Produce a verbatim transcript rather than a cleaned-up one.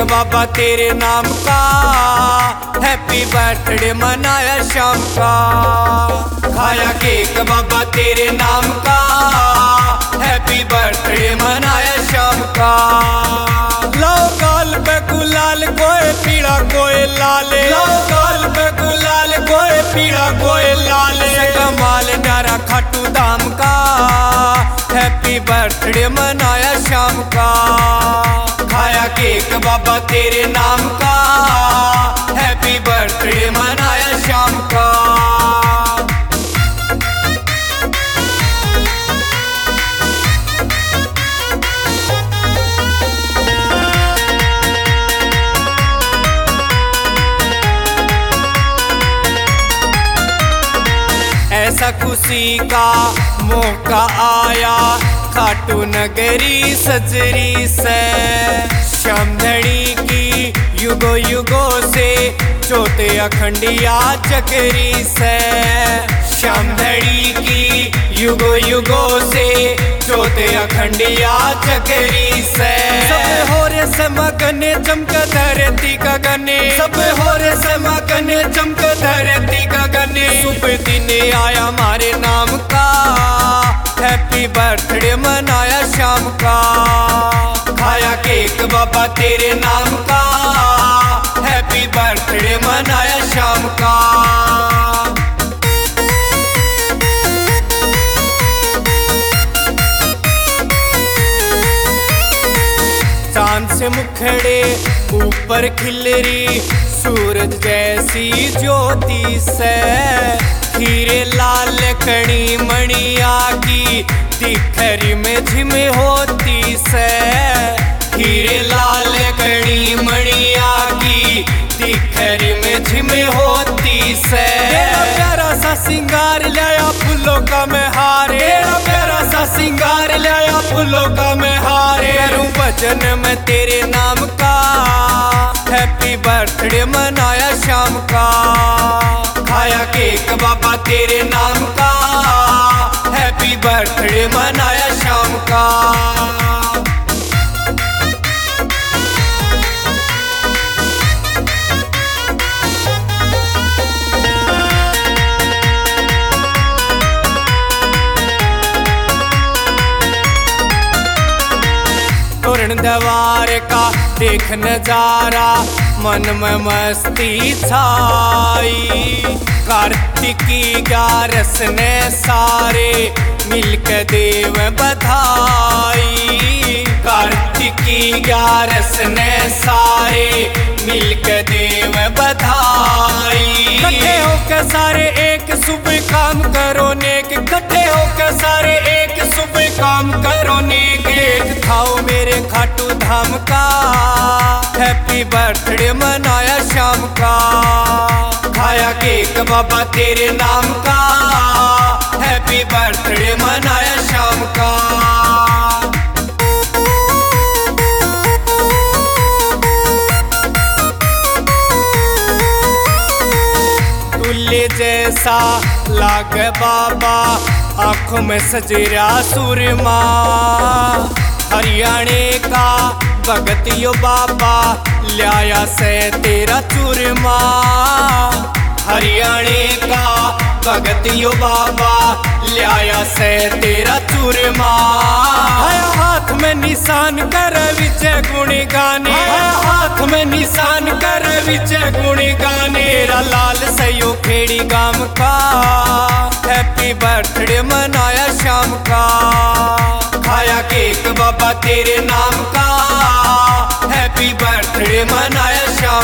बाबा तेरे नाम का, हैप्पी बर्थडे मनाया शाम का। खाया केक बाबा तेरे नाम का, हैप्पी बर्थडे मनाया शाम का। लाओ गाल पे गुलाल कोई पीड़ा कोई लाल, लाओ गाल पे गुलाल कोई पीड़ा कोई लाल। कमाल नारा खाटू धाम का, हैप्पी बर्थडे मनाया शाम का। खाया केक बाबा तेरे नाम का, हैप्पी बर्थडे मनाया शाम का। ऐसा खुशी का मौका आया, खाटू नगरी सजरी से। श्यामधनी की युगो युगो से, चौथे अखंडिया चकरी से। श्यामधनी की युगो युगो से, चौथे अखंडिया चकरी से। सब हो रे समगने चमक धरती गगने, सब हो रे समगने चमक धरती गगने। शुभ दिन आया हमारे नाम का, हैप्पी बर्थडे मनाया शाम का। खाया केक बाबा तेरे नाम का, हैप्पी बर्थडे मनाया शाम का। चांद से मुखड़े ऊपर खिलरी, सूरज जैसी ज्योति से। हीरे लाल कणी मणिया की, तिखरी में झिम होती से। हीरे लाल कणी मणिया की, तिखरी में झिम होती से। तेरा प्यारा सा सिंगार लाया फूलों का मैं हारे, तेरा प्यारा सा सिंगार लाया फूलों का मैं हारे। करूं भजन में तेरे नाम का, हैप्पी बर्थडे मनाया शाम का। खाया केक बाबा तेरे नाम का, हैप्पी बर्थडे मनाया शाम का। तोरण दवार का देख नजारा, मन में मस्ती छाई। कार्तिकी ग्यारस ने सारे मिलकर देव बधाई। कार्तिकी ग्यारस ने सारे मिलकर देव बधाई। इकट्ठे होकर सारे एक शुभ काम करो नेक, इकट्ठे होकर सारे एक शुभ काम करो नेक। एक खाओ मेरे खाटू धाम का, हैप्पी बर्थडे मनाया शाम का। खाया केक बाबा तेरे नाम का, हैप्पी बर्थडे मनाया शाम का। दूल्हे जैसा लागे बाबा, आंखों में सजरा सुरमा। हरियाणे का भगत यो बाबा, लाया से तेरा चूरमा। हरियाणे का भगत यो बाबा, लाया से तेरा चूरमा। हाथ में निशान कर विजय गुणी गाने, हाथ में निशान कर विजय गुणी गाने। तेरा लाल सयो खेड़ी गाम का, हैप्पी बर्थडे मनाया शाम का। खाया केक बाबा तेरे नाम का, हैप्पी बर्थडे मनाया शाम